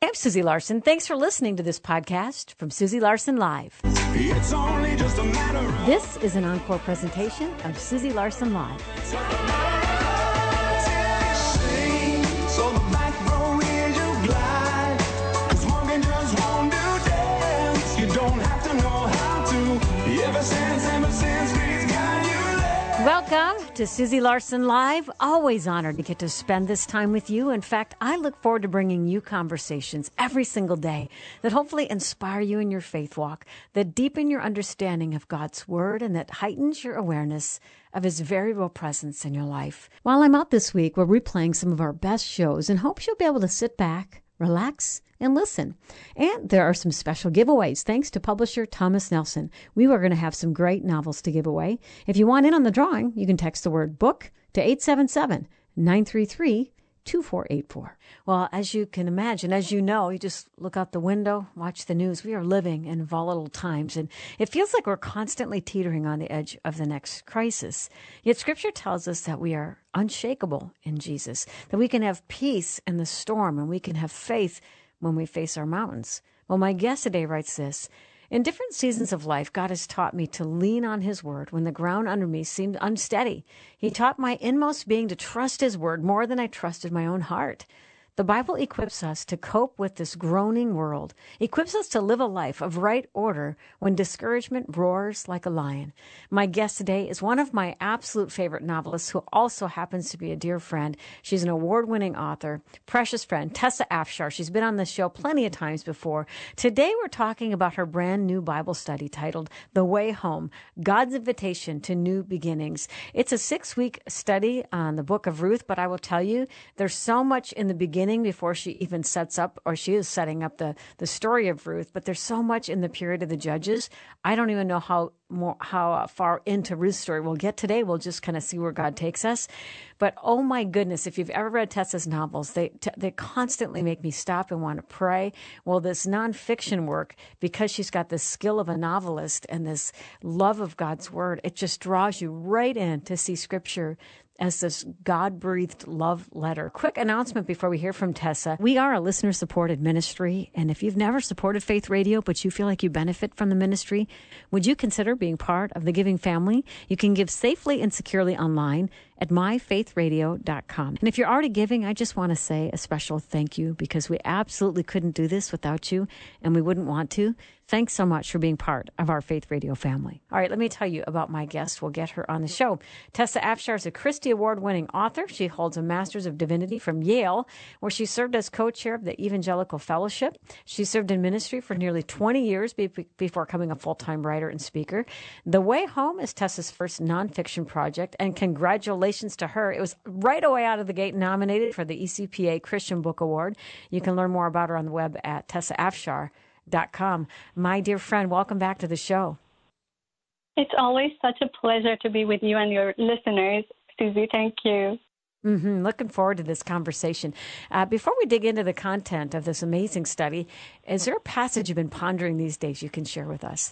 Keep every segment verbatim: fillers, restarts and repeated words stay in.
I'm Susie Larson. Thanks for listening to this podcast from Susie Larson Live. It's only just a matter of... This is an encore presentation of Susie Larson Live. Welcome to Susie Larson Live. Always honored to get to spend this time with you. In fact, I look forward to bringing you conversations every single day that hopefully inspire you in your faith walk, that deepen your understanding of God's Word, and that heightens your awareness of His very real presence in your life. While I'm out this week, we're replaying some of our best shows and hope you'll be able to sit back, relax, and listen. And there are some special giveaways thanks to publisher Thomas Nelson. We were going to have some great novels to give away. If you want in on the drawing, you can text the word book to eight seven seven, nine three three, two four eight four. Well, as you can imagine, as you know, you just look out the window, watch the news. We are living in volatile times, and it feels like we're constantly teetering on the edge of the next crisis. Yet Scripture tells us that we are unshakable in Jesus, that we can have peace in the storm, and we can have faith when we face our mountains. Well, my guest today writes this: in different seasons of life, God has taught me to lean on His Word when the ground under me seemed unsteady. He taught my inmost being to trust His Word more than I trusted my own heart. The Bible equips us to cope with this groaning world, equips us to live a life of right order when discouragement roars like a lion. My guest today is one of my absolute favorite novelists who also happens to be a dear friend. She's an award-winning author, precious friend, Tessa Afshar. She's been on this show plenty of times before. Today we're talking about her brand new Bible study titled The Way Home, God's Invitation to New Beginnings. It's a six-week study on the book of Ruth, but I will tell you, there's so much in the beginning before she even sets up, or she is setting up the, the story of Ruth, but there's so much in the period of the Judges. I don't even know how more how uh, far into Ruth's story we'll get today. We'll just kind of see where God takes us. But oh my goodness, if you've ever read Tessa's novels, they t- they constantly make me stop and want to pray. Well, this nonfiction work, because she's got the skill of a novelist and this love of God's Word, it just draws you right in to see Scripture as this God-breathed love letter. Quick announcement before we hear from Tessa. We are a listener-supported ministry, and if you've never supported Faith Radio, but you feel like you benefit from the ministry, would you consider being part of the giving family? You can give safely and securely online at my faith radio dot com. And if you're already giving, I just want to say a special thank you, because we absolutely couldn't do this without you, and we wouldn't want to. Thanks so much for being part of our Faith Radio family. All right, let me tell you about my guest. We'll get her on the show. Tessa Afshar is a Christie Award-winning author. She holds a Master's of Divinity from Yale, where she served as co-chair of the Evangelical Fellowship. She served in ministry for nearly twenty years be- before becoming a full-time writer and speaker. The Way Home is Tessa's first nonfiction project, and congratulations to her. It was right away out of the gate nominated for the E C P A Christian Book Award. You can learn more about her on the web at tessa afshar dot com. My dear friend, welcome back to the show. It's always such a pleasure to be with you and your listeners, Susie. Thank you. Mm-hmm. Looking forward to this conversation. Uh, before we dig into the content of this amazing study, is there a passage you've been pondering these days you can share with us?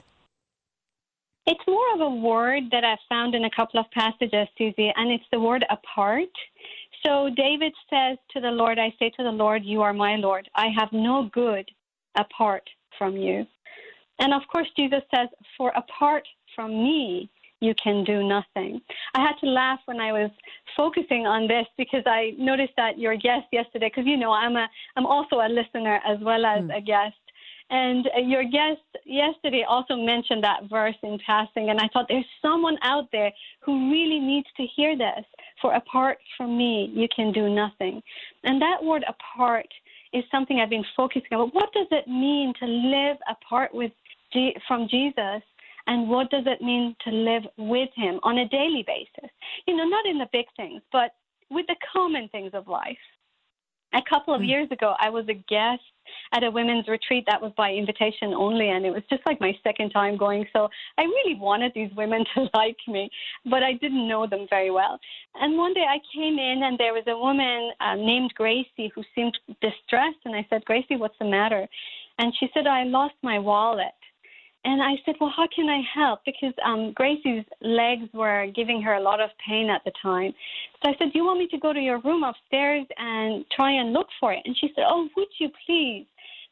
It's more of a word that I've found in a couple of passages, Susie, and it's the word apart. So David says to the Lord, I say to the Lord, you are my Lord. I have no good apart from you. And of course, Jesus says, for apart from me, you can do nothing. I had to laugh when I was focusing on this, because I noticed that your guest yesterday, because you know I'm a I'm also a listener as well as mm. a guest, and your guest yesterday also mentioned that verse in passing, and I thought there's someone out there who really needs to hear this. For apart from me, you can do nothing. And that word apart is something I've been focusing on. What does it mean to live apart with G- from Jesus? And what does it mean to live with Him on a daily basis? You know, not in the big things, but with the common things of life. A couple of mm. years ago, I was a guest at a women's retreat that was by invitation only, and it was just like my second time going. So I really wanted these women to like me, but I didn't know them very well. And one day I came in, and there was a woman uh, named Gracie who seemed distressed, and I said, Gracie, what's the matter? And she said, I lost my wallet. And I said, well, how can I help? Because um, Gracie's legs were giving her a lot of pain at the time. So I said, do you want me to go to your room upstairs and try and look for it? And she said, oh, would you please?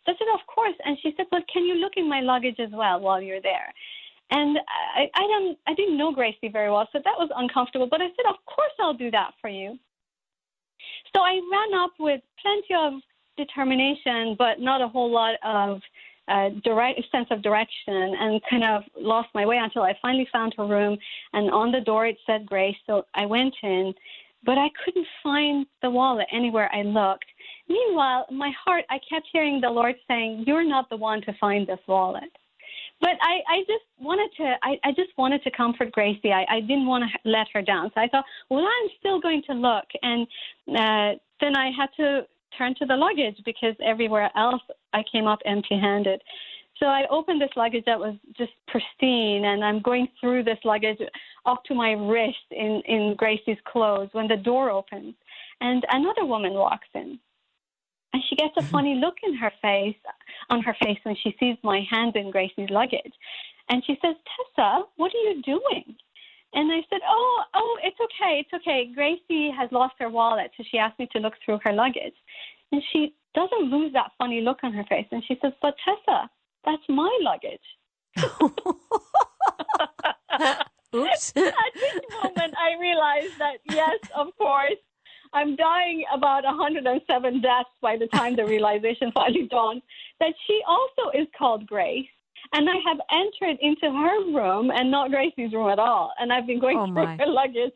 So I said, of course. And she said, but can you look in my luggage as well while you're there? And I, I don't, I didn't know Gracie very well, so that was uncomfortable. But I said, of course I'll do that for you. So I ran up with plenty of determination, but not a whole lot of uh, direct sense of direction, and kind of lost my way until I finally found her room. And on the door it said Grace, so I went in, but I couldn't find the wallet anywhere I looked. Meanwhile, in my heart, I kept hearing the Lord saying, "You're not the one to find this wallet." But I, I just wanted to, I, I just wanted to comfort Gracie. I, I didn't want to let her down. So I thought, well, I'm still going to look. And uh, then I had to turn to the luggage because everywhere else I came up empty-handed. So I opened this luggage that was just pristine, and I'm going through this luggage up to my wrist in, in Gracie's clothes when the door opens, and another woman walks in. And she gets a funny look in her face, on her face when she sees my hand in Gracie's luggage. And she says, "Tessa, what are you doing?" And I said, oh, oh, it's okay, it's okay. Gracie has lost her wallet, so she asked me to look through her luggage. And she doesn't lose that funny look on her face. And she says, "But Tessa, that's my luggage." Oops. At this moment, I realized that, yes, of course, I'm dying about one hundred seven deaths by the time the realization finally dawned that she also is called Grace. And I have entered into her room and not Gracie's room at all. And I've been going Oh, through my. her luggage.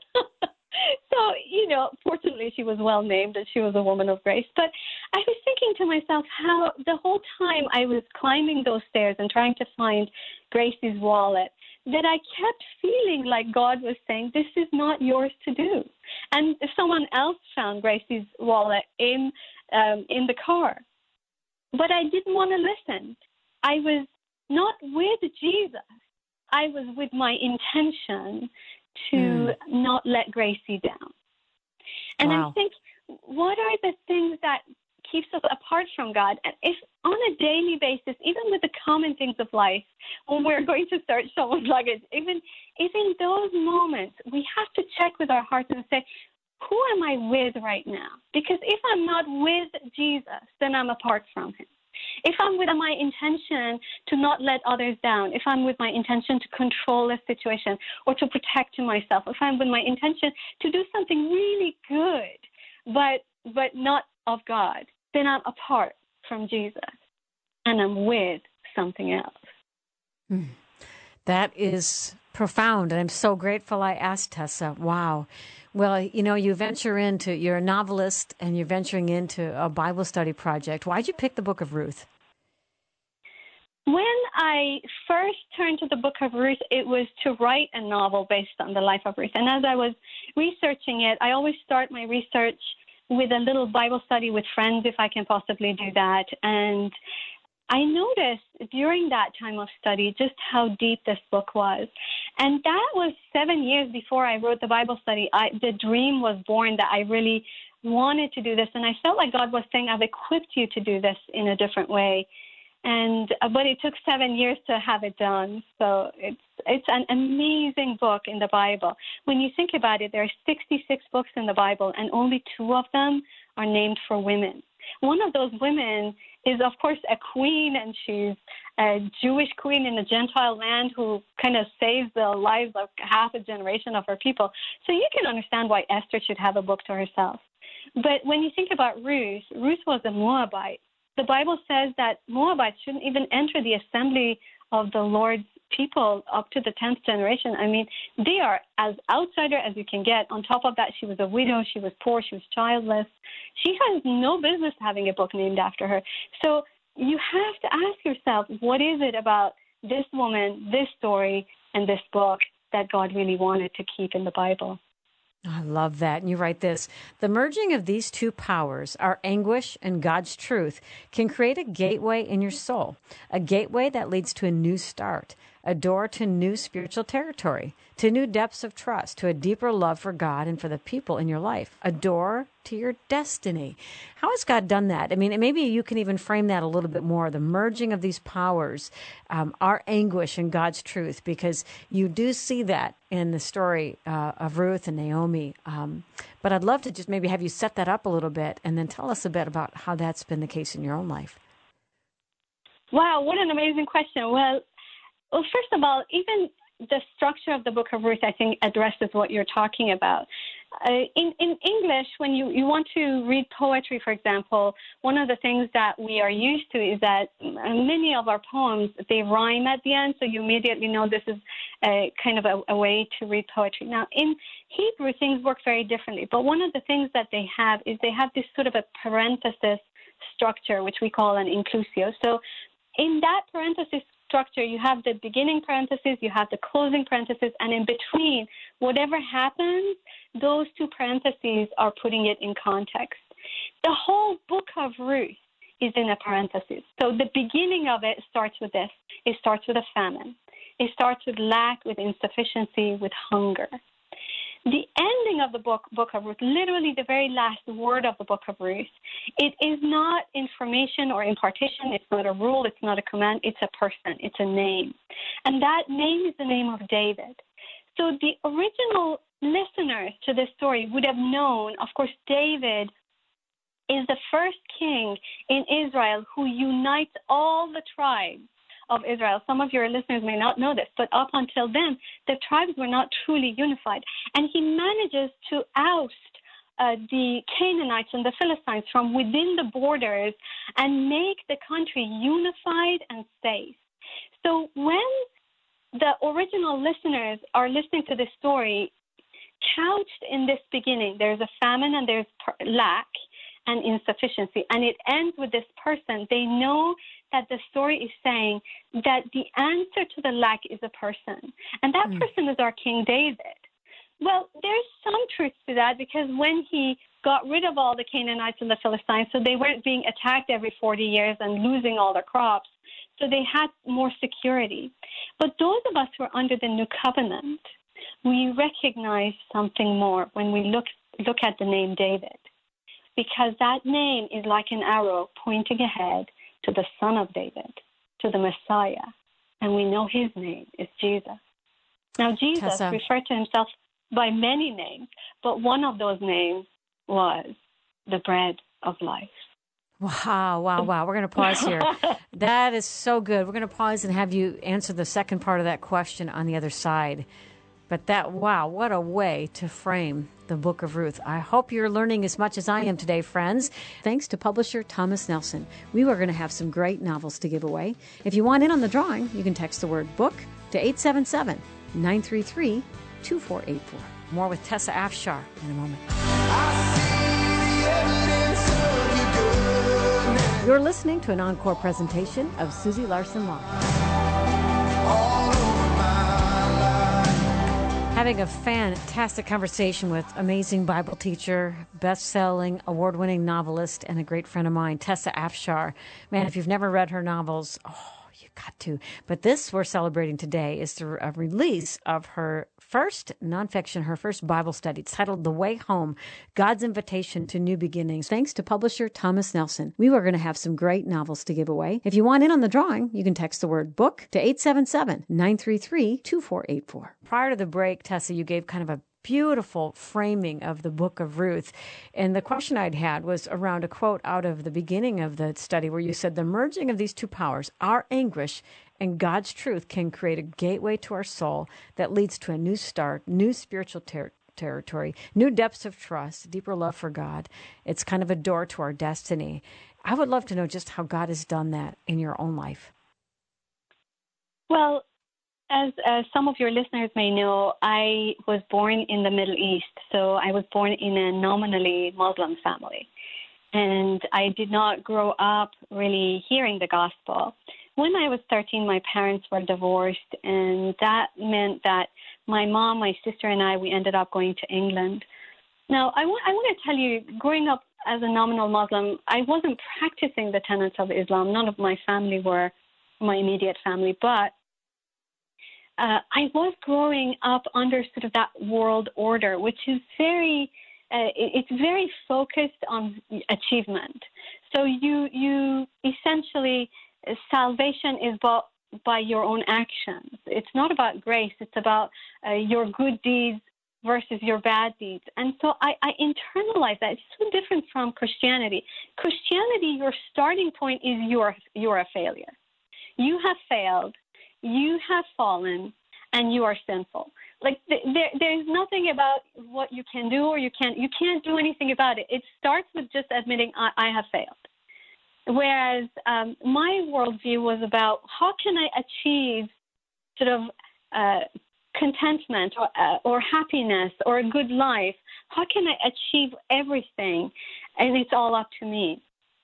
So, you know, fortunately she was well named and she was a woman of grace. But I was thinking to myself how the whole time I was climbing those stairs and trying to find Gracie's wallet, that I kept feeling like God was saying, this is not yours to do. And if someone else found Gracie's wallet in um, in the car. But I didn't want to listen. I was not with Jesus. I was with my intention to mm. not let Gracie down. And wow. I think, what are the things that keeps us apart from God? And if on a daily basis, even with the common things of life, when we're going to search someone's luggage, even, even those moments, we have to check with our hearts and say, who am I with right now? Because if I'm not with Jesus, then I'm apart from him. If I'm with my intention to not let others down, if I'm with my intention to control a situation or to protect myself, if I'm with my intention to do something really good, but but not of God, then I'm apart from Jesus and I'm with something else. Mm. That is profound. And I'm so grateful I asked, Tessa. Wow. Well, you know, you venture into, you're a novelist and you're venturing into a Bible study project. Why'd you pick the Book of Ruth? When I first turned to the Book of Ruth, it was to write a novel based on the life of Ruth. And as I was researching it, I always start my research with a little Bible study with friends, if I can possibly do that. And I noticed during that time of study just how deep this book was. And that was seven years before I wrote the Bible study. I, the dream was born that I really wanted to do this. And I felt like God was saying, I've equipped you to do this in a different way. And uh, but it took seven years to have it done. So it's it's an amazing book in the Bible. When you think about it, there are sixty-six books in the Bible, and only two of them are named for women. One of those women is, of course, a queen, and she's a Jewish queen in a Gentile land who kind of saves the lives of half a generation of her people. So you can understand why Esther should have a book to herself. But when you think about Ruth, Ruth was a Moabite. The Bible says that Moabites shouldn't even enter the assembly of the Lord's people up to the tenth generation. I mean, they are as outsider as you can get. On top of that, she was a widow, she was poor, she was childless. She has no business having a book named after her. So you have to ask yourself, what is it about this woman, this story, and this book that God really wanted to keep in the Bible? I love that. And you write this: the merging of these two powers, our anguish and God's truth, can create a gateway in your soul, a gateway that leads to a new start, a door to new spiritual territory, to new depths of trust, to a deeper love for God and for the people in your life, a door to your destiny. How has God done that? I mean, maybe you can even frame that a little bit more, the merging of these powers, um, our anguish and God's truth, because you do see that in the story uh, of Ruth and Naomi. Um, but I'd love to just maybe have you set that up a little bit and then tell us a bit about how that's been the case in your own life. Wow, what an amazing question. Well, well, first of all, even the structure of the Book of Ruth, I think, addresses what you're talking about. Uh, in, in English, when you, you want to read poetry, for example, one of the things that we are used to is that many of our poems, they rhyme at the end, so you immediately know this is a, kind of a, a way to read poetry. Now, in Hebrew, things work very differently, but one of the things that they have is they have this sort of a parenthesis structure, which we call an inclusio. So in that parenthesis structure, you have the beginning parenthesis, you have the closing parenthesis, and in between, whatever happens, those two parentheses are putting it in context. The whole book of Ruth is in a parenthesis. So the beginning of it starts with this. It starts with a famine. It starts with lack, with insufficiency, with hunger. The ending of the book, book of Ruth, literally the very last word of the book of Ruth, it is not information or impartation. It's not a rule. It's not a command. It's a person. It's a name. And that name is the name of David. So the original listeners to this story would have known, of course, David is the first king in Israel who unites all the tribes of Israel. Some of your listeners may not know this, but up until then, the tribes were not truly unified. And he manages to oust uh, the Canaanites and the Philistines from within the borders and make the country unified and safe. So when the original listeners are listening to this story, couched in this beginning, there's a famine and there's lack and insufficiency, and it ends with this person. They know that the story is saying that the answer to the lack is a person, and that mm. person is our King David. Well, there's some truth to that, because when he got rid of all the Canaanites and the Philistines, so they weren't being attacked every forty years and losing all their crops, so they had more security. But those of us who are under the new covenant, we recognize something more when we look look at the name David, because that name is like an arrow pointing ahead to the Son of David, to the Messiah, and we know his name is Jesus. Now, Jesus Tessa. referred to himself by many names, but one of those names was the bread of life. Wow, wow, wow. We're going to pause here. That is so good. We're going to pause and have you answer the second part of that question on the other side. But that, wow, what a way to frame the Book of Ruth. I hope you're learning as much as I am today, friends. Thanks to publisher Thomas Nelson. We were going to have some great novels to give away. If you want in on the drawing, you can text the word book to eight seven seven, nine three three, two four eight four. More with Tessa Afshar in a moment. You're listening to an encore presentation of Susie Larson Live. Having a fantastic conversation with amazing Bible teacher, best-selling, award-winning novelist, and a great friend of mine, Tessa Afshar. Man, if you've never read her novels, oh, you got to. But this we're celebrating today is the a release of her first nonfiction, her first Bible study. It's titled The Way Home, God's Invitation to New Beginnings. Thanks to publisher Thomas Nelson. We were going to have some great novels to give away. If you want in on the drawing, you can text the word book to eight seven seven, nine three three, two four eight four. Prior to the break, Tessa, you gave kind of a beautiful framing of the Book of Ruth. And the question I'd had was around a quote out of the beginning of the study where you said, the merging of these two powers, our anguish and God's truth, can create a gateway to our soul that leads to a new start, new spiritual ter- territory, new depths of trust, deeper love for God. It's kind of a door to our destiny. I would love to know just how God has done that in your own life. Well, As, as some of your listeners may know, I was born in the Middle East, so I was born in a nominally Muslim family. And I did not grow up really hearing the gospel. When I was thirteen, my parents were divorced, and that meant that my mom, my sister, and I, we ended up going to England. Now, I, w- I want to tell you, growing up as a nominal Muslim, I wasn't practicing the tenets of Islam. None of my family were my immediate family, but Uh, I was growing up under sort of that world order, which is very, uh, it's very focused on achievement. So you, you essentially, uh, salvation is about, by your own actions. It's not about grace. It's about uh, your good deeds versus your bad deeds. And so I, I internalized that. It's so different from Christianity. Christianity, your starting point is you're, you're a failure. You have failed, you have fallen, and you are sinful. Like th- there, there's nothing about what you can do or you can't. You can't do anything about it. It starts with just admitting I, I have failed. Whereas um, my worldview was about how can I achieve sort of uh, contentment or, uh, or happiness or a good life? How can I achieve everything? And it's all up to me.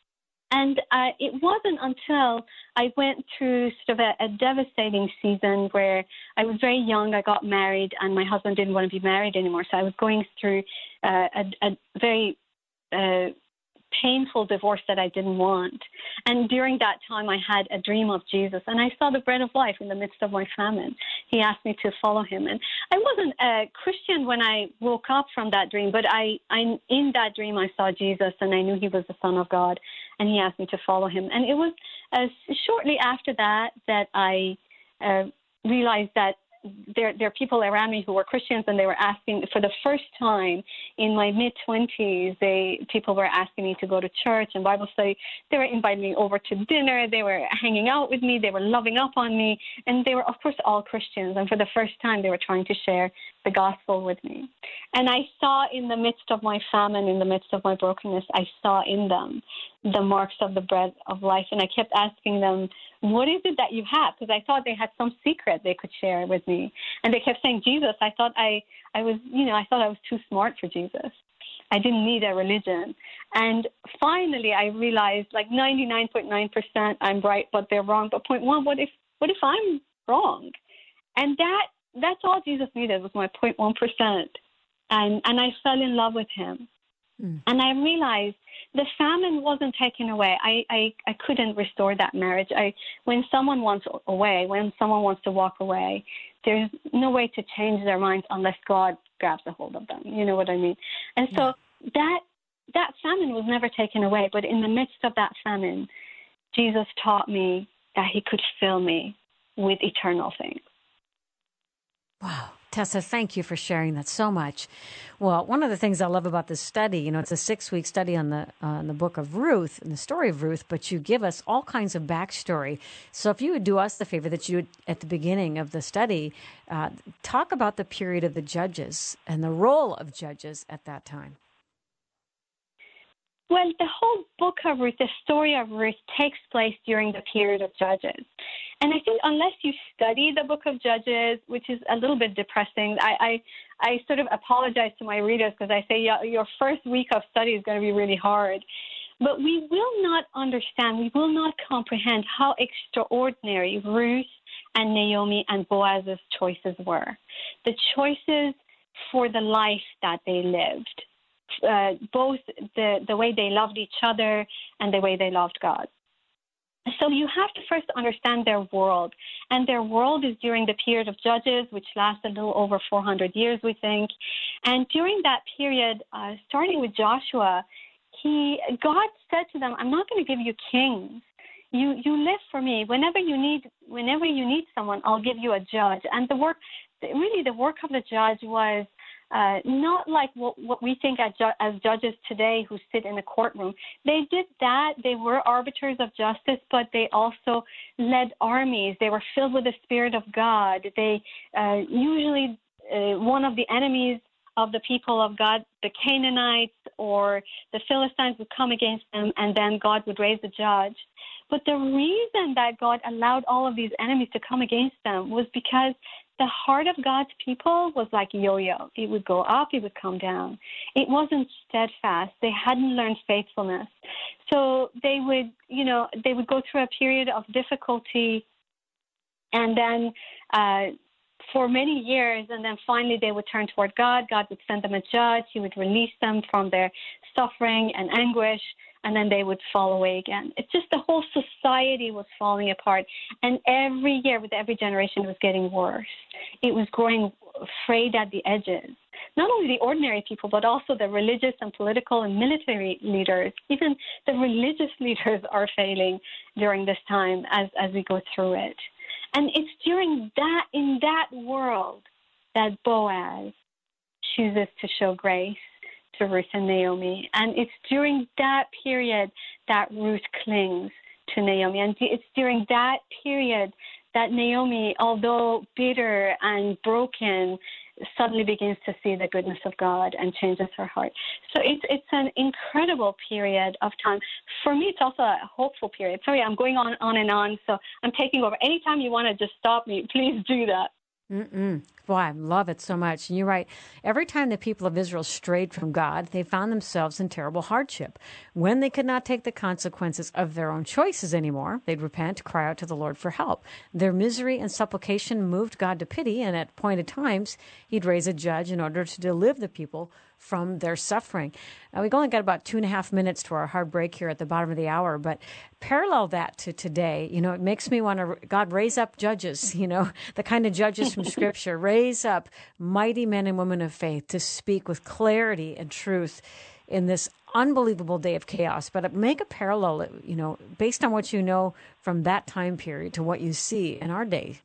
And uh, it wasn't until I went through sort of a, a devastating season where I was very young, I got married, and my husband didn't want to be married anymore. So I was going through uh, a, a very uh, painful divorce that I didn't want. And during that time, I had a dream of Jesus, and I saw the bread of life in the midst of my famine. He asked me to follow him. And I wasn't a Christian when I woke up from that dream, but I, I in that dream, I saw Jesus, and I knew he was the Son of God, and he asked me to follow him. And it was uh, shortly after that that I uh, realized that There, there are people around me who were Christians, and they were asking for the first time in my mid twenties. They people were asking me to go to church and Bible study. They were inviting me over to dinner. They were hanging out with me. They were loving up on me, and they were, of course, all Christians. And for the first time, they were trying to share the gospel with me. And I saw in the midst of my famine, in the midst of my brokenness, I saw in them the marks of the bread of life. And I kept asking them, what is it that you have? Because I thought they had some secret they could share with me. And they kept saying, Jesus. I thought I, I was, you know, I thought I was too smart for Jesus. I didn't need a religion. And finally, I realized, like ninety-nine point nine percent I'm right, but they're wrong. But point one, what if, what if I'm wrong? And that, that's all Jesus needed was my point one percent. And, and I fell in love with him. Mm. And I realized the famine wasn't taken away. I, I, I couldn't restore that marriage. I, when someone wants away, when someone wants to walk away, there's no way to change their minds unless God grabs a hold of them. You know what I mean? And so yeah. that that famine was never taken away. But in the midst of that famine, Jesus taught me that he could fill me with eternal things. Wow. Tessa, thank you for sharing that so much. Well, one of the things I love about this study, you know, it's a six-week study on the uh, on the book of Ruth and the story of Ruth, but you give us all kinds of backstory. So if you would do us the favor that you would, at the beginning of the study, uh, talk about the period of the judges and the role of judges at that time. Well, the whole book of Ruth, the story of Ruth, takes place during the period of Judges. And I think unless you study the book of Judges, which is a little bit depressing, I I, I sort of apologize to my readers because I say, yeah, your first week of study is going to be really hard. But we will not understand, we will not comprehend how extraordinary Ruth and Naomi and Boaz's choices were. The choices for the life that they lived. Uh, both the, the way they loved each other and the way they loved God. So you have to first understand their world. And their world is during the period of Judges, which lasts a little over four hundred years, we think. And during that period, uh, starting with Joshua, he God said to them, I'm not going to give you kings. You you live for me. Whenever you need whenever you need someone, I'll give you a judge. And the work, really the work of the judge was Uh, not like what, what we think as, ju- as judges today who sit in a courtroom. They did that. They were arbiters of justice, but they also led armies. They were filled with the Spirit of God. They uh, usually, uh, one of the enemies of the people of God, the Canaanites or the Philistines, would come against them, and then God would raise a judge. But the reason that God allowed all of these enemies to come against them was because the heart of God's people was like yo-yo. It would go up, it would come down. It wasn't steadfast. They hadn't learned faithfulness. So they would, you know, they would go through a period of difficulty, and then uh, for many years, and then finally they would turn toward God. God would send them a judge. He would release them from their suffering and anguish, and then they would fall away again. It's just the whole society was falling apart. And every year, with every generation, it was getting worse. It was growing frayed at the edges. Not only the ordinary people, but also the religious and political and military leaders. Even the religious leaders are failing during this time as, as we go through it. And it's during that, in that world, that Boaz chooses to show grace to Ruth and Naomi. And it's during that period that Ruth clings to Naomi. And it's during that period that Naomi, although bitter and broken, suddenly begins to see the goodness of God and changes her heart. So it's it's an incredible period of time. For me, it's also a hopeful period. Sorry, I'm going on, on and on, so I'm taking over. Anytime you want to just stop me, please do that. Mm-mm. Boy, I love it so much. And you're right. Every time the people of Israel strayed from God, they found themselves in terrible hardship. When they could not take the consequences of their own choices anymore, they'd repent, cry out to the Lord for help. Their misery and supplication moved God to pity, and at appointed times, he'd raise a judge in order to deliver the people from their suffering. Now, we've only got about two and a half minutes to our hard break here at the bottom of the hour, but parallel that to today, you know, it makes me want to, God, raise up judges, you know, the kind of judges from Scripture, raise up mighty men and women of faith to speak with clarity and truth in this unbelievable day of chaos. But make a parallel, you know, based on what you know from that time period to what you see in our day.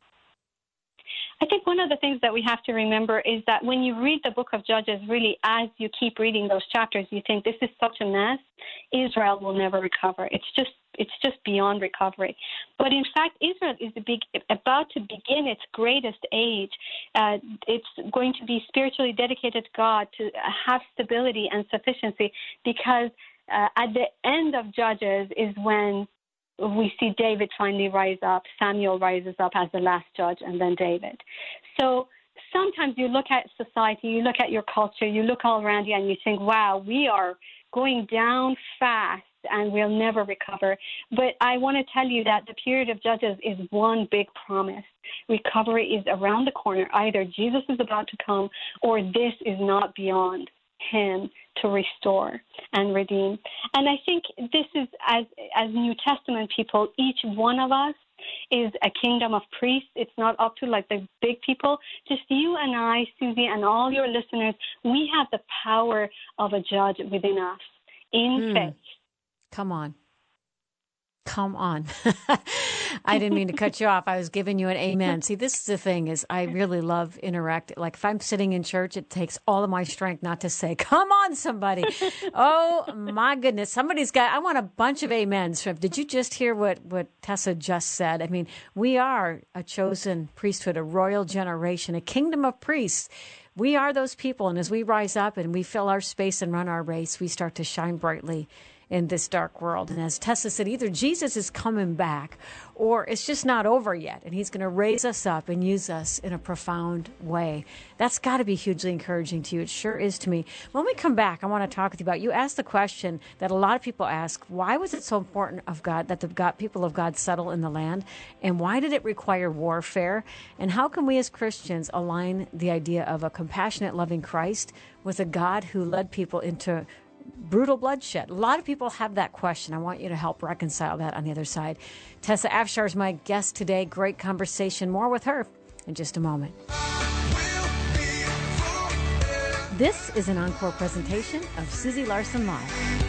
I think one of the things that we have to remember is that when you read the book of Judges, really, as you keep reading those chapters, you think this is such a mess. Israel will never recover. It's just it's just beyond recovery. But in fact, Israel is the big, about to begin its greatest age. Uh, it's going to be spiritually dedicated to God, to have stability and sufficiency, because uh, at the end of Judges is when we see David finally rise up. Samuel rises up as the last judge, and then David. So sometimes you look at society, you look at your culture, you look all around you, and you think, wow, we are going down fast and we'll never recover. But I want to tell you that the period of Judges is one big promise. Recovery is around the corner. Either Jesus is about to come, or this is not beyond him to restore and redeem. And I think this is, as as New Testament people, each one of us is a kingdom of priests. It's not up to like the big people. Just you and I, Susie, and all your listeners, we have the power of a judge within us in mm. faith. Come on. Come on. I didn't mean to cut you off. I was giving you an amen. See, this is the thing is I really love interact. Like if I'm sitting in church, it takes all of my strength not to say, come on, somebody. Oh, my goodness. Somebody's got, I want a bunch of amens. Did you just hear what, what Tessa just said? I mean, we are a chosen priesthood, a royal generation, a kingdom of priests. We are those people. And as we rise up and we fill our space and run our race, we start to shine brightly in this dark world. And as Tessa said, either Jesus is coming back or it's just not over yet. And he's going to raise us up and use us in a profound way. That's got to be hugely encouraging to you. It sure is to me. When we come back, I want to talk with you about, you asked the question that a lot of people ask, why was it so important of God that the God, people of God settle in the land? And why did it require warfare? And how can we as Christians align the idea of a compassionate, loving Christ with a God who led people into brutal bloodshed? A lot of people have that question. I want you to help reconcile that on the other side. Tessa Afshar is my guest today. Great conversation. More with her in just a moment. This is an encore presentation of Susie Larson Live.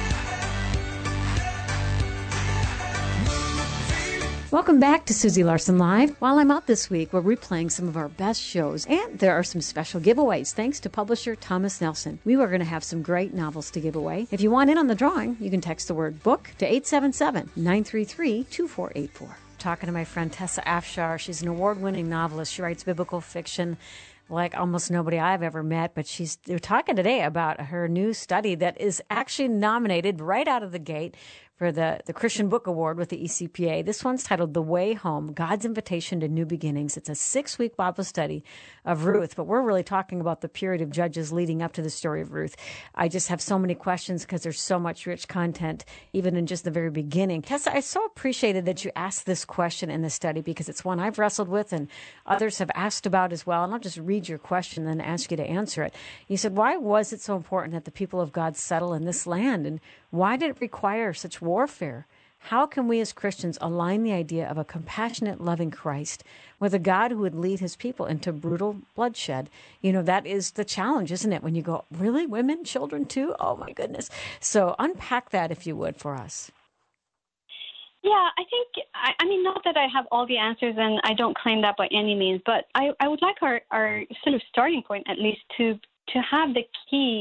Welcome back to Susie Larson Live. While I'm out this week, we're replaying some of our best shows, and there are some special giveaways thanks to publisher Thomas Nelson. We were going to have some great novels to give away. If you want in on the drawing, you can text the word book to eight seven seven, nine three three, two four eight four. Talking to my friend Tessa Afshar. She's an award-winning novelist. She writes biblical fiction like almost nobody I've ever met, but she's we're talking today about her new study that is actually nominated right out of the gate for the, the Christian Book Award with the E C P A. This one's titled The Way Home, God's Invitation to New Beginnings. It's a six-week Bible study of Ruth, but we're really talking about the period of Judges leading up to the story of Ruth. I just have so many questions because there's so much rich content, even in just the very beginning. Tessa, I so appreciated that you asked this question in the study because it's one I've wrestled with and others have asked about as well. And I'll just read your question and then ask you to answer it. You said, why was it so important that the people of God settle in this land? And why did it require such warfare? How can we as Christians align the idea of a compassionate, loving Christ with a God who would lead his people into brutal bloodshed? You know, that is the challenge, isn't it? When you go, really? Women, children too? Oh, my goodness. So unpack that, if you would, for us. Yeah, I think, I, I mean, not that I have all the answers, and I don't claim that by any means, but I, I would like our, our sort of starting point, at least, to to have the key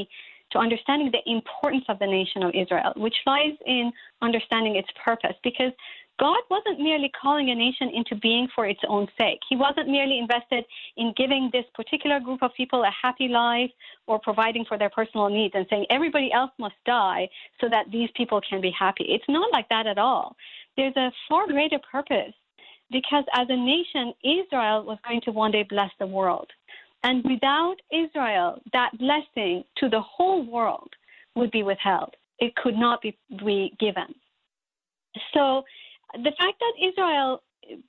to understanding the importance of the nation of Israel, which lies in understanding its purpose. Because God wasn't merely calling a nation into being for its own sake. He wasn't merely invested in giving this particular group of people a happy life or providing for their personal needs and saying everybody else must die so that these people can be happy. It's not like that at all. There's a far greater purpose, because as a nation, Israel was going to one day bless the world. And without Israel, that blessing to the whole world would be withheld. It could not be, be given. So the fact that Israel,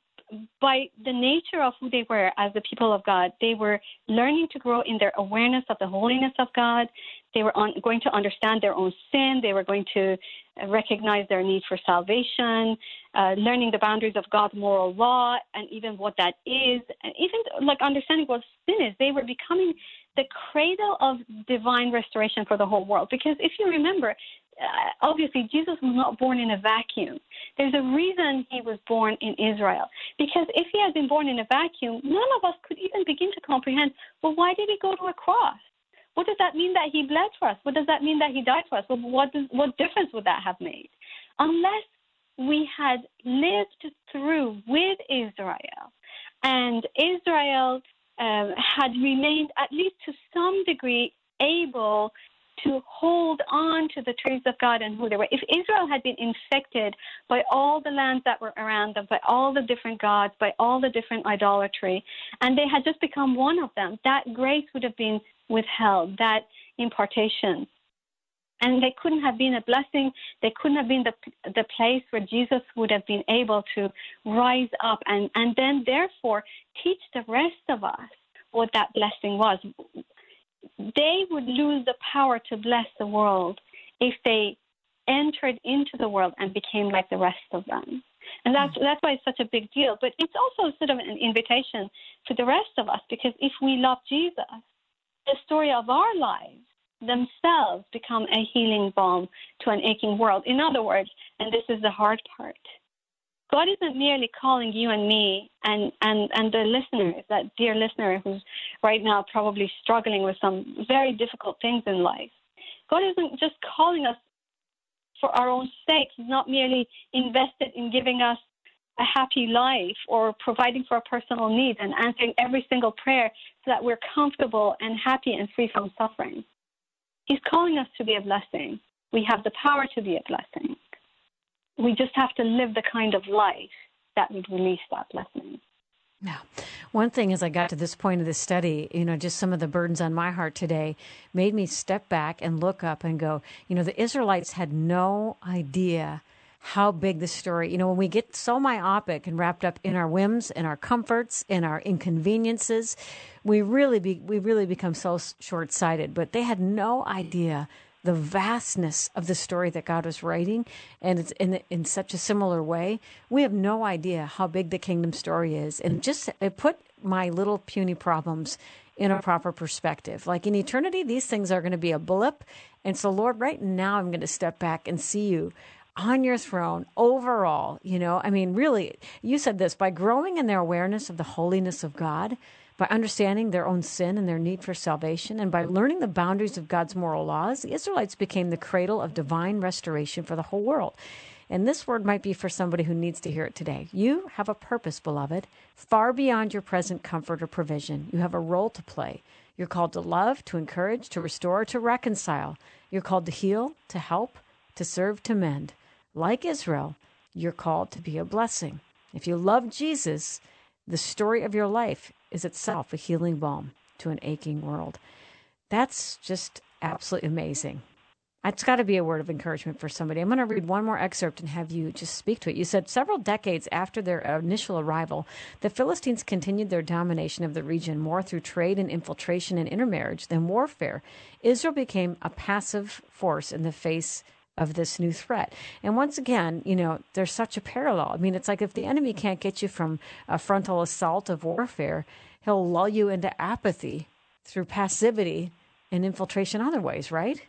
by the nature of who they were as the people of God, they were learning to grow in their awareness of the holiness of God. They were on, going to understand their own sin. They were going to recognize their need for salvation, uh, learning the boundaries of God's moral law and even what that is, and even like understanding what sin is. They were becoming the cradle of divine restoration for the whole world. Because if you remember, Uh, obviously, Jesus was not born in a vacuum. There's a reason he was born in Israel. Because if he had been born in a vacuum, none of us could even begin to comprehend, well, why did he go to a cross? What does that mean that he bled for us? What does that mean that he died for us? Well, what, does, what difference would that have made? Unless we had lived through with Israel, and Israel uh, had remained, at least to some degree, able to hold on to the truths of God and who they were. If Israel had been infected by all the lands that were around them, by all the different gods, by all the different idolatry, and they had just become one of them, that grace would have been withheld, that impartation. And they couldn't have been a blessing. They couldn't have been the the place where Jesus would have been able to rise up and, and then therefore teach the rest of us what that blessing was. They would lose the power to bless the world if they entered into the world and became like the rest of them. And that's that's why it's such a big deal. But it's also sort of an invitation to the rest of us, because if we love Jesus, the story of our lives themselves become a healing balm to an aching world. In other words, and this is the hard part, God isn't merely calling you and me and, and, and the listeners, that dear listener who's right now probably struggling with some very difficult things in life. God isn't just calling us for our own sake. He's not merely invested in giving us a happy life or providing for our personal needs and answering every single prayer so that we're comfortable and happy and free from suffering. He's calling us to be a blessing. We have the power to be a blessing. We just have to live the kind of life that would release that blessing. Now, one thing as I got to this point of the study, you know, just some of the burdens on my heart today made me step back and look up and go, you know, the Israelites had no idea how big the story, you know, when we get so myopic and wrapped up in our whims and our comforts and our inconveniences, we really be, we really become so short-sighted. But they had no idea the vastness of the story that God was writing, and it's in in such a similar way. We have no idea how big the kingdom story is, and just it put my little puny problems in a proper perspective. Like in eternity, these things are going to be a blip, and so Lord, right now I'm going to step back and see you on your throne overall. You know, I mean, really, you said this, by growing in their awareness of the holiness of God, by understanding their own sin and their need for salvation, and by learning the boundaries of God's moral laws, the Israelites became the cradle of divine restoration for the whole world. And this word might be for somebody who needs to hear it today. You have a purpose, beloved, far beyond your present comfort or provision. You have a role to play. You're called to love, to encourage, to restore, to reconcile. You're called to heal, to help, to serve, to mend. Like Israel, you're called to be a blessing. If you love Jesus, the story of your life is itself a healing balm to an aching world. That's just absolutely amazing. It's got to be a word of encouragement for somebody. I'm going to read one more excerpt and have you just speak to it. You said, several decades after their initial arrival, the Philistines continued their domination of the region more through trade and infiltration and intermarriage than warfare. Israel became a passive force in the face of this new threat. And once again, you know, there's such a parallel. I mean, it's like if the enemy can't get you from a frontal assault of warfare, he'll lull you into apathy through passivity and infiltration other ways, right?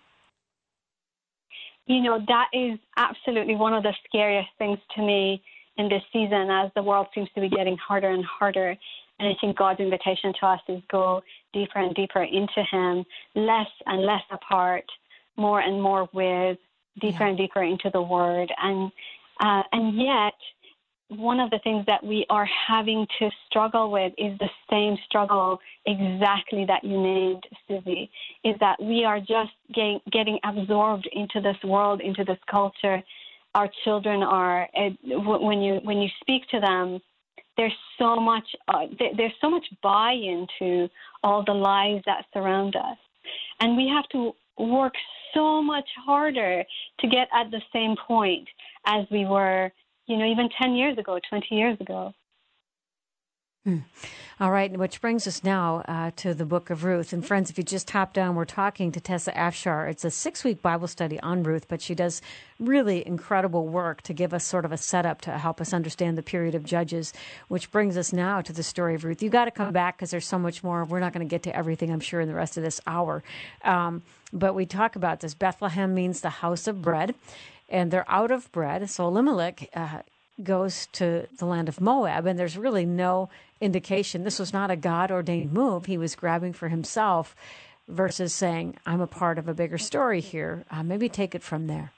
You know, that is absolutely one of the scariest things to me in this season, as the world seems to be getting harder and harder. And I think God's invitation to us is go deeper and deeper into him, less and less apart, more and more with, deeper yeah. and deeper into the word. And uh, and yet, one of the things that we are having to struggle with is the same struggle exactly that you named, Susie, is that we are just getting, getting absorbed into this world, into this culture. Our children are, when you when you speak to them, there's so much uh, there's so much buy-in to all the lies that surround us. And we have to work so much harder to get at the same point as we were, you know, even ten years ago, twenty years ago. Hmm. All right, which brings us now uh, to the book of Ruth. And friends, if you just hop down, we're talking to Tessa Afshar. It's a six-week Bible study on Ruth, but she does really incredible work to give us sort of a setup to help us understand the period of Judges, which brings us now to the story of Ruth. You've got to come back because there's so much more. We're not going to get to everything, I'm sure, in the rest of this hour. Um, but we talk about this. Bethlehem means the house of bread, and they're out of bread. So Elimelech uh, goes to the land of Moab, and there's really no indication. This was not a God-ordained move. He was grabbing for himself versus saying, I'm a part of a bigger story here. Uh, maybe take it from there.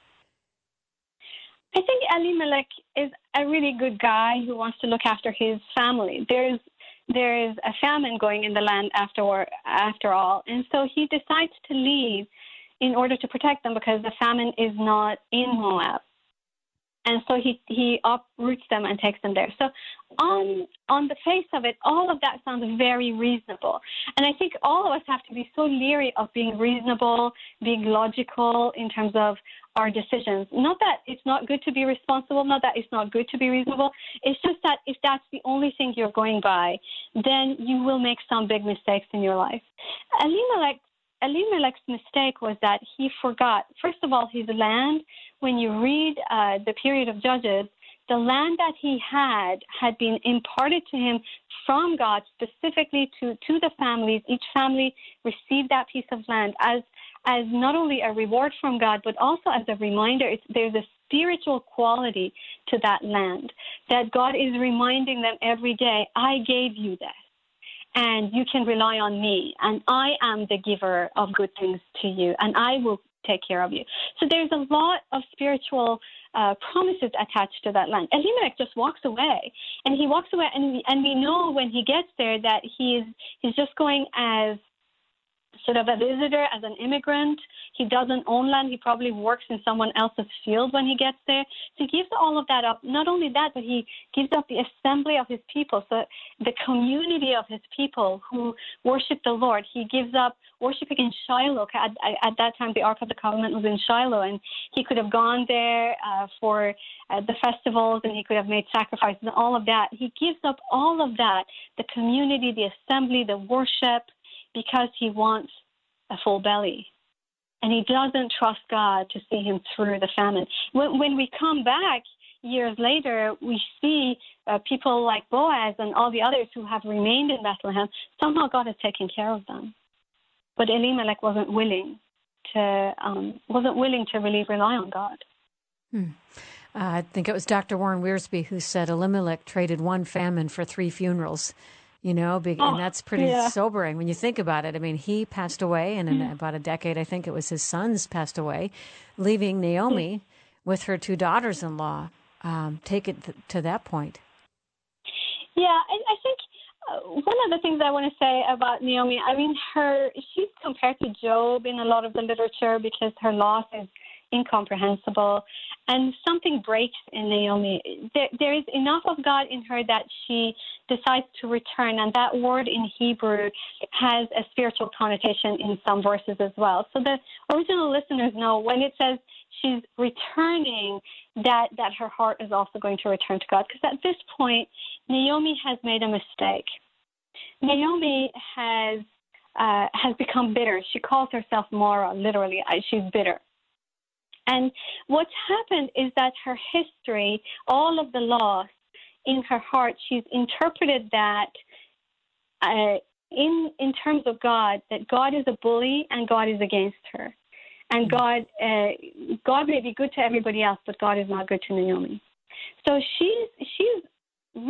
I think Elimelech is a really good guy who wants to look after his family. There's there is a famine going in the land after, after all, and so he decides to leave in order to protect them because the famine is not in Moab. And so he, he uproots them and takes them there. So on on the face of it, all of that sounds very reasonable. And I think all of us have to be so leery of being reasonable, being logical in terms of our decisions. Not that it's not good to be responsible, not that it's not good to be reasonable. It's just that if that's the only thing you're going by, then you will make some big mistakes in your life. Elimelech Elimelech's mistake was that he forgot, first of all, his land. When you read uh, the period of Judges, the land that he had had been imparted to him from God, specifically to, to the families. Each family received that piece of land as as not only a reward from God, but also as a reminder. It's, there's a spiritual quality to that land, that God is reminding them every day, I gave you this. And you can rely on me, and I am the giver of good things to you, and I will take care of you. So there's a lot of spiritual uh, promises attached to that land. Elimelech just walks away, and he walks away, and we, and we know when he gets there that he is he's just going as sort of a visitor, as an immigrant. He doesn't own land. He probably works in someone else's field when he gets there. So he gives all of that up. Not only that, but he gives up the assembly of his people, so the community of his people who worship the Lord. He gives up worshiping in Shiloh. At, at that time, the Ark of the Covenant was in Shiloh, and he could have gone there uh, for uh, the festivals, and he could have made sacrifices and all of that. He gives up all of that, the community, the assembly, the worship, because he wants a full belly. And he doesn't trust God to see him through the famine. When, when we come back years later, we see uh, people like Boaz and all the others who have remained in Bethlehem. Somehow God has taken care of them. But Elimelech wasn't willing to um, wasn't willing to really rely on God. Hmm. Uh, I think it was Doctor Warren Wiersbe who said Elimelech traded one famine for three funerals. You know, big, oh, and that's pretty yeah. sobering when you think about it. I mean, he passed away, and in mm. about a decade, I think it was his sons passed away, leaving Naomi mm. with her two daughters-in-law. Um, take it th- to that point. Yeah, I, I think uh, one of the things I want to say about Naomi, I mean, her she's compared to Job in a lot of the literature because her loss is incomprehensible, and something breaks in Naomi. There, there is enough of God in her that she decides to return, and that word in Hebrew has a spiritual connotation in some verses as well. So the original listeners know when it says she's returning, that, that her heart is also going to return to God, because at this point, Naomi has made a mistake. Naomi has uh, has become bitter. She calls herself Mara, literally. She's bitter. And what's happened is that her history, all of the loss in her heart, she's interpreted that uh, in in terms of God, that God is a bully and God is against her. And God, uh, God may be good to everybody else, but God is not good to Naomi. So she's she's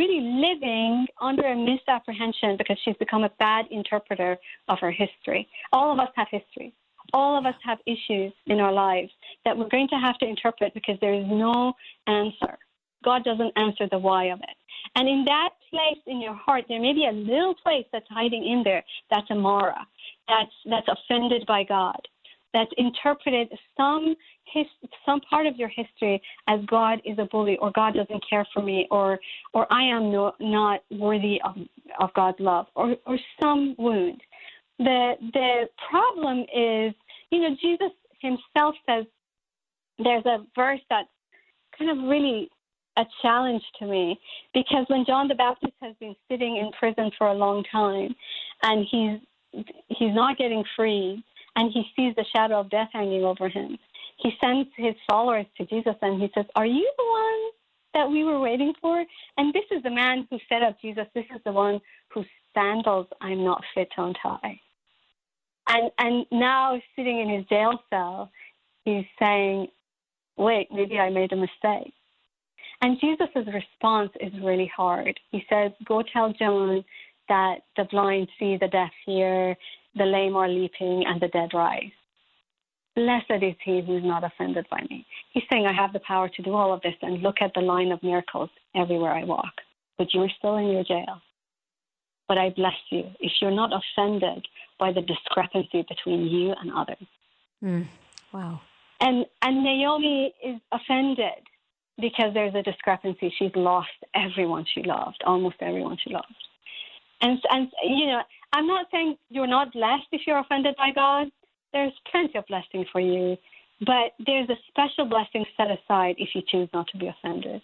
really living under a misapprehension because she's become a bad interpreter of her history. All of us have history. All of us have issues in our lives that we're going to have to interpret because there is no answer. God doesn't answer the why of it. And in that place in your heart, there may be a little place that's hiding in there that's a Mara, that's, that's offended by God, that's interpreted some his, some part of your history as God is a bully, or God doesn't care for me, or or I am no, not worthy of, of God's love, or, or some wound. The the problem is, you know, Jesus himself says, there's a verse that's kind of really a challenge to me, because when John the Baptist has been sitting in prison for a long time, and he's he's not getting free, and he sees the shadow of death hanging over him, he sends his followers to Jesus and he says, "Are you the one that we were waiting for?" And this is the man who said of Jesus, "This is the one whose sandals I'm not fit to untie." And and now sitting in his jail cell, he's saying, "Wait, maybe I made a mistake." And Jesus' response is really hard. He says, "Go tell John that the blind see, the deaf hear, the lame are leaping, and the dead rise. Blessed is he who is not offended by me." He's saying, I have the power to do all of this, and look at the line of miracles everywhere I walk. But you're still in your jail. But I bless you if you're not offended by the discrepancy between you and others. Mm. Wow. And and Naomi is offended because there's a discrepancy. She's lost everyone she loved, almost everyone she loved. And, and you know, I'm not saying you're not blessed if you're offended by God. There's plenty of blessing for you. But there's a special blessing set aside if you choose not to be offended.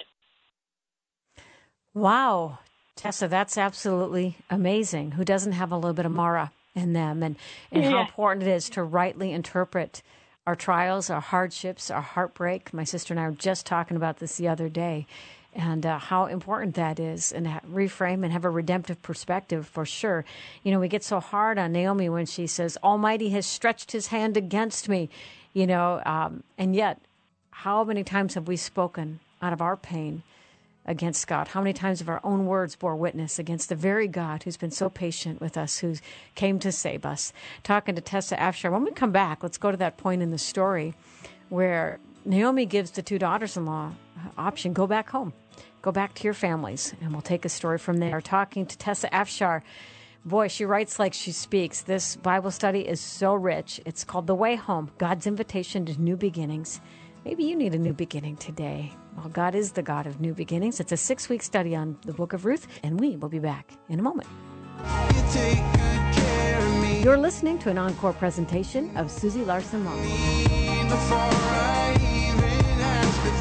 Wow. Tessa, that's absolutely amazing. Who doesn't have a little bit of Mara in them? And, and yeah. how important it is to rightly interpret our trials, our hardships, our heartbreak. My sister and I were just talking about this the other day, and uh, how important that is, and ha- reframe and have a redemptive perspective for sure. You know, we get so hard on Naomi when she says, "Almighty has stretched his hand against me," you know, um, and yet how many times have we spoken out of our pain against God? How many times have our own words bore witness against the very God who's been so patient with us, who came to save us? Talking to Tessa Afshar. When we come back, let's go to that point in the story where Naomi gives the two daughters-in-law option, go back home, go back to your families, and we'll take a story from there. Talking to Tessa Afshar. Boy, she writes like she speaks. This Bible study is so rich. It's called The Way Home, God's Invitation to New Beginnings. Maybe you need a new beginning today. Well, God is the God of new beginnings. It's a six-week study on the book of Ruth, and we will be back in a moment. You take good care of me. You're listening to an encore presentation of Susie Larson Law. Before I even ask a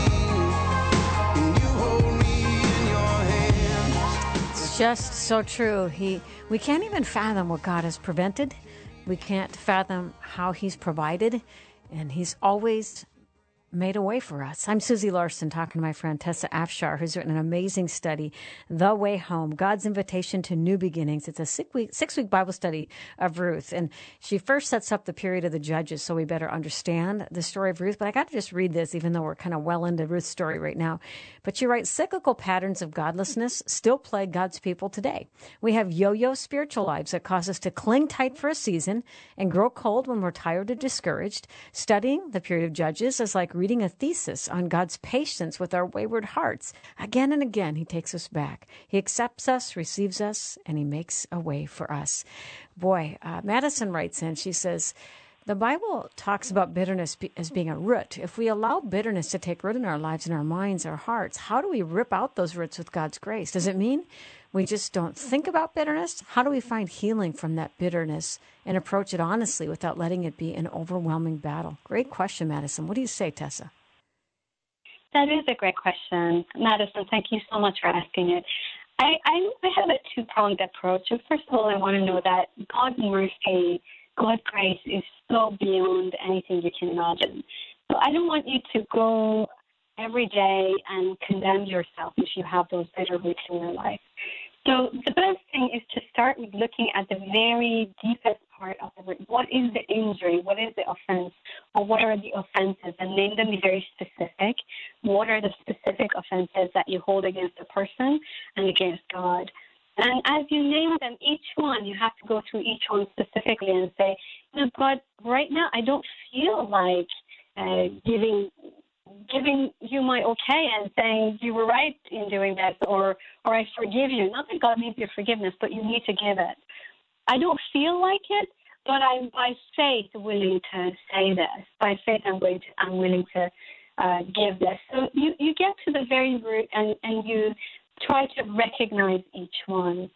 thing, and you hold me in your hands. It's just so true. He, we can't even fathom what God has prevented. We can't fathom how he's provided, and he's always made a way for us. I'm Susie Larson, talking to my friend Tessa Afshar, who's written an amazing study, The Way Home, God's Invitation to New Beginnings. It's a six-week, six-week Bible study of Ruth. And she first sets up the period of the Judges so we better understand the story of Ruth. But I got to just read this, even though we're kind of well into Ruth's story right now. But she writes, cyclical patterns of godlessness still plague God's people today. We have yo-yo spiritual lives that cause us to cling tight for a season and grow cold when we're tired or discouraged. Studying the period of Judges is like reading a thesis on God's patience with our wayward hearts. Again and again, he takes us back. He accepts us, receives us, and he makes a way for us. Boy, uh, Madison writes in, she says, the Bible talks about bitterness be- as being a root. If we allow bitterness to take root in our lives, in our minds, our hearts, how do we rip out those roots with God's grace? Does it mean we just don't think about bitterness? How do we find healing from that bitterness and approach it honestly without letting it be an overwhelming battle? Great question, Madison. What do you say, Tessa? That is a great question, Madison. Thank you so much for asking it. I, I, I have a two-pronged approach. And first of all, I want to know that God's mercy, God's grace is so beyond anything you can imagine. So I don't want you to go every day and condemn yourself if you have those bitter roots in your life. So the best thing is to start with looking at the very deepest part of the root. What is the injury? What is the offense? Or what are the offenses? And name them, be very specific. What are the specific offenses that you hold against a person and against God? And as you name them, each one, you have to go through each one specifically and say, you know, God, right now I don't feel like uh, giving giving you my okay and saying you were right in doing this, or or I forgive you. Not that God needs your forgiveness, but you need to give it. I don't feel like it, but I'm by faith willing to say this. By faith I'm going to I'm willing to uh, give this. So you, you get to the very root and, and you try to recognize each one.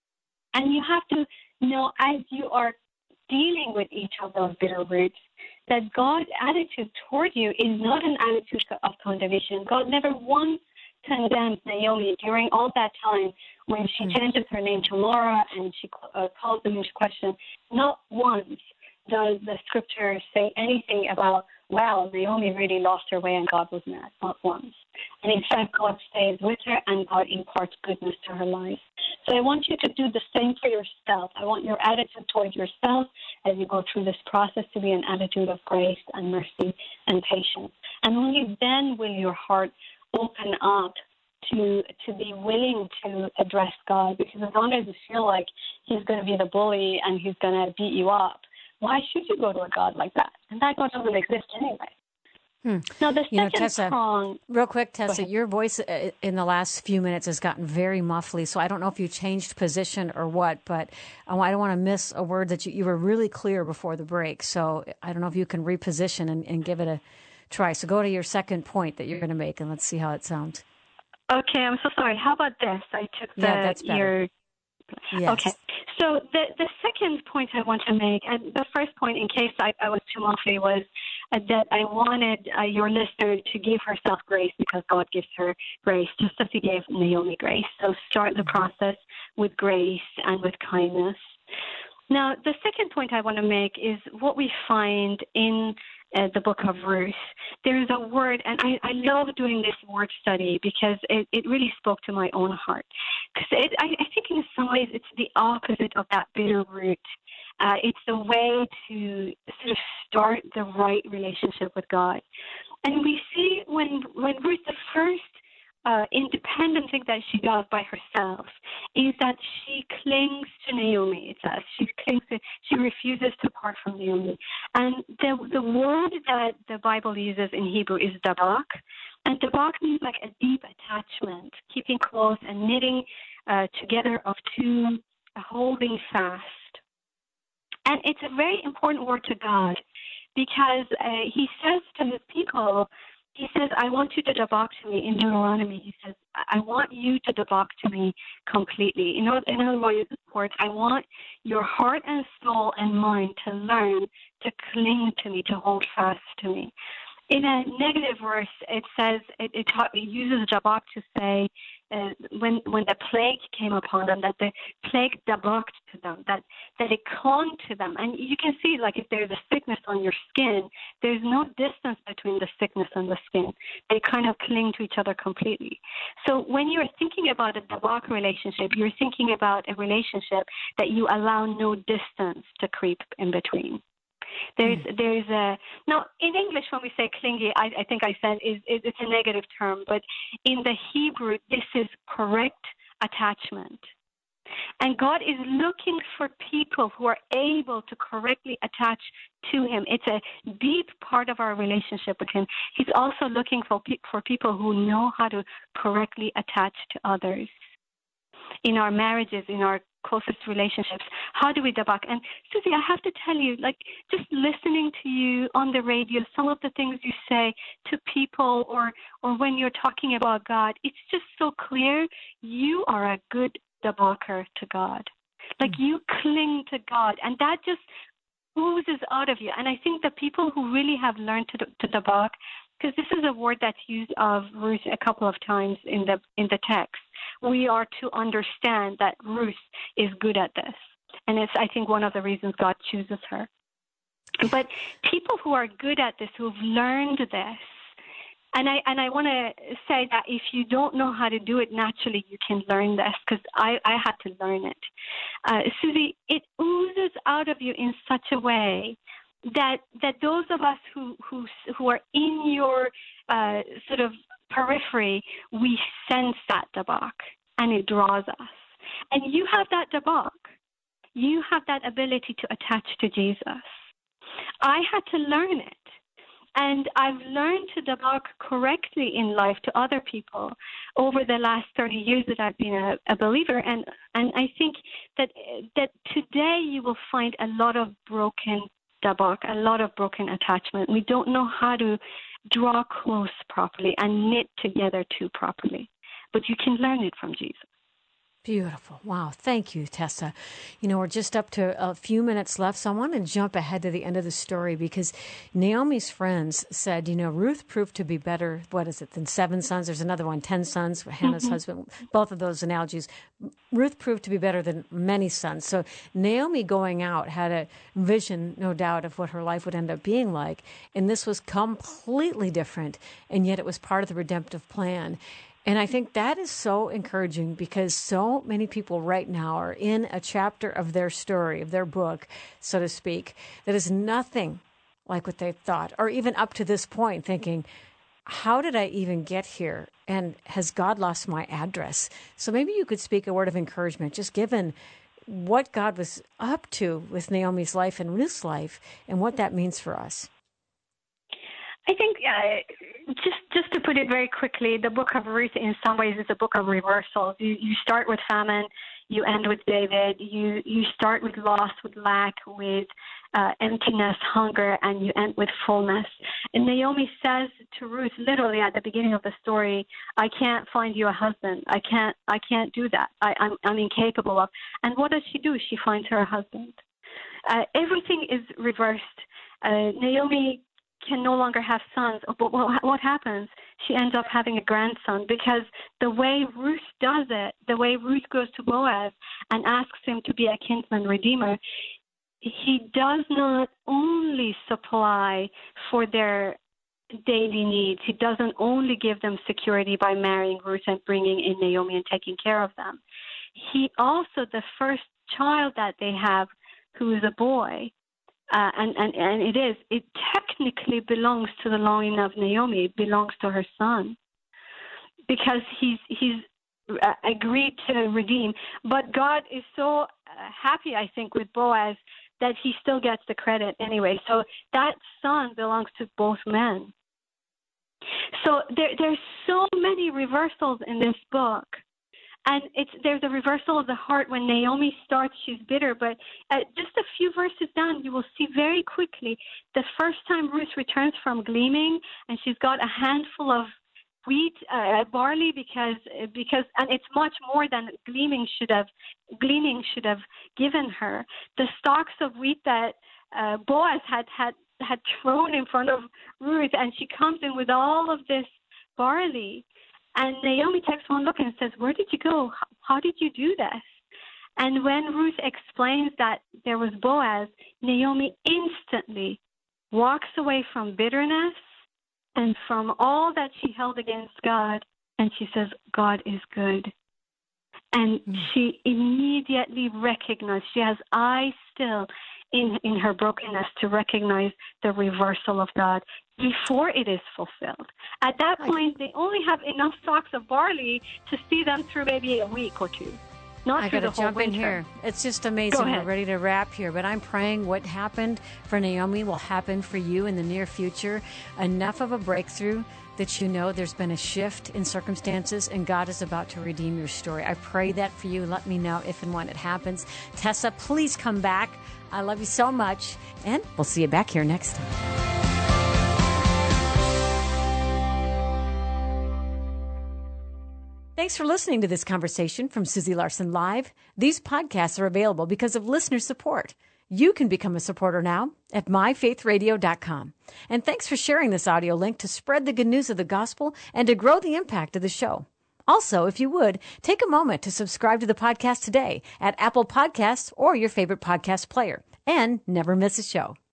And you have to know, as you are dealing with each of those bitter roots, that God's attitude toward you is not an attitude of condemnation. God never once condemns Naomi during all that time when she mm-hmm. changes her name to Laura and she uh, calls them into question. Not once does the scripture say anything about, well, Naomi really lost her way and God was mad. Not once. And in fact, God stays with her and God imparts goodness to her life. So I want you to do the same for yourself. I want your attitude toward yourself as you go through this process to be an attitude of grace and mercy and patience. And only then will your heart open up to to be willing to address God. Because as long as you feel like he's going to be the bully and he's going to beat you up, why should you go to a God like that? And that God doesn't exist anyway. Hmm. Now, the you second know, Tessa, prong... Real quick, Tessa, your voice in the last few minutes has gotten very muffly, so I don't know if you changed position or what, but I don't want to miss a word that you, you were really clear before the break. So I don't know if you can reposition and, and give it a try. So go to your second point that you're going to make, and let's see how it sounds. Okay, I'm so sorry. How about this? I took the... Yeah, that's better. Your... Yes. Okay. So the the second point I want to make, and the first point, in case I, I was too muffly, was uh, that I wanted uh, your listener to give herself grace because God gives her grace, just as he gave Naomi grace. So start the process with grace and with kindness. Now, the second point I want to make is what we find in uh, the book of Ruth. There is a word, and I, I love doing this word study because it, it really spoke to my own heart. Because I, I think in some ways it's the opposite of that bitter root. Uh, it's the way to sort of start the right relationship with God. And we see when, when Ruth, the first Uh, independent thing that she does by herself is that she clings to Naomi. It says she clings to, she refuses to part from Naomi. And the the word that the Bible uses in Hebrew is dabak, and dabak means like a deep attachment, keeping close and knitting uh, together of two, uh, holding fast. And it's a very important word to God because uh, He says to His people. He says, I want you to dabak to me in Deuteronomy. He says, I want you to dabak to me completely. In other, in other words, I want your heart and soul and mind to learn to cling to me, to hold fast to me. In a negative verse, it says, it, it, it uses dabak to say, uh, when when the plague came upon them, that the plague dabaked to them, that, that it clung to them. And you can see, like, if there's a sickness on your skin, there's no distance between the sickness and the skin. They kind of cling to each other completely. So when you're thinking about a dabak relationship, you're thinking about a relationship that you allow no distance to creep in between. There's there's a now in English when we say clingy, I, I think I said is, is it's a negative term, but in the Hebrew this is correct attachment. And God is looking for people who are able to correctly attach to Him. It's a deep part of our relationship with Him. He's also looking for pe- for people who know how to correctly attach to others. In our marriages, in our closest relationships, how do we dabak? And Susie, I have to tell you, like just listening to you on the radio, some of the things you say to people or or when you're talking about God, it's just so clear you are a good dabaker to God. Like you cling to God, and that just oozes out of you. And I think the people who really have learned to to dabak, because this is a word that's used of Ruth a couple of times in the in the text. We are to understand that Ruth is good at this. And it's, I think, one of the reasons God chooses her. But people who are good at this, who've learned this, And I and I want to say that if you don't know how to do it naturally, you can learn this, because I, I had to learn it. Uh, Susie, it oozes out of you in such a way that that those of us who who who are in your uh, sort of periphery, we sense that dabak, and it draws us. And you have that dabak. You have that ability to attach to Jesus. I had to learn it. And I've learned to dabak correctly in life to other people over the last thirty years that I've been a, a believer. And, and I think that that today you will find a lot of broken dabak, a lot of broken attachment. We don't know how to draw close properly and knit together too properly. But you can learn it from Jesus. Beautiful. Wow. Thank you, Tessa. You know, we're just up to a few minutes left, so I want to jump ahead to the end of the story, because Naomi's friends said, you know, Ruth proved to be better, what is it, than seven sons? There's another one, ten sons, Hannah's mm-hmm. husband, both of those analogies. Ruth proved to be better than many sons. So Naomi going out had a vision, no doubt, of what her life would end up being like, and this was completely different, and yet it was part of the redemptive plan. And I think that is so encouraging, because so many people right now are in a chapter of their story, of their book, so to speak, that is nothing like what they thought, or even up to this point thinking, how did I even get here? And has God lost my address? So maybe you could speak a word of encouragement, just given what God was up to with Naomi's life and Ruth's life, and what that means for us. I think uh, just just to put it very quickly, the book of Ruth in some ways is a book of reversals. You you start with famine, you end with David. You you start with loss, with lack, with uh, emptiness, hunger, and you end with fullness. And Naomi says to Ruth, literally at the beginning of the story, "I can't find you a husband. I can't I can't do that. I, I'm I'm incapable of." And what does she do? She finds her a husband. Uh, everything is reversed. Uh, Naomi can no longer have sons. But what happens? She ends up having a grandson, because the way Ruth does it, the way Ruth goes to Boaz and asks him to be a kinsman redeemer, he does not only supply for their daily needs. He doesn't only give them security by marrying Ruth and bringing in Naomi and taking care of them. He also, the first child that they have, who is a boy, Uh, and, and, and it is, it technically belongs to the line of Naomi. It belongs to her son, because he's he's uh, agreed to redeem. But God is so uh, happy, I think, with Boaz that he still gets the credit anyway. So that son belongs to both men. So there, there's so many reversals in this book. And it's there's a reversal of the heart. When Naomi starts, she's bitter. But uh, just a few verses down, you will see very quickly the first time Ruth returns from gleaning, and she's got a handful of wheat, uh, barley, because because and it's much more than gleaming should have gleaning should have given her. The stalks of wheat that uh, Boaz had had had thrown in front of Ruth, and she comes in with all of this barley. And Naomi takes one look and says, "Where did you go? How did you do this?" And when Ruth explains that there was Boaz, Naomi instantly walks away from bitterness and from all that she held against God, and she says, "God is good." And mm. she immediately recognized, she has eyes still in, in her brokenness to recognize the reversal of God before it is fulfilled. At that point, they only have enough stalks of barley to see them through maybe a week or two. Not I got to jump winter. in here. It's just amazing. We're ready to wrap here, but I'm praying what happened for Naomi will happen for you in the near future. Enough of a breakthrough that you know there's been a shift in circumstances and God is about to redeem your story. I pray that for you. Let me know if and when it happens. Tessa, please come back. I love you so much, and we'll see you back here next time. Thanks for listening to this conversation from Susie Larson Live. These podcasts are available because of listener support. You can become a supporter now at my faith radio dot com. And thanks for sharing this audio link to spread the good news of the gospel and to grow the impact of the show. Also, if you would, take a moment to subscribe to the podcast today at Apple Podcasts or your favorite podcast player, and never miss a show.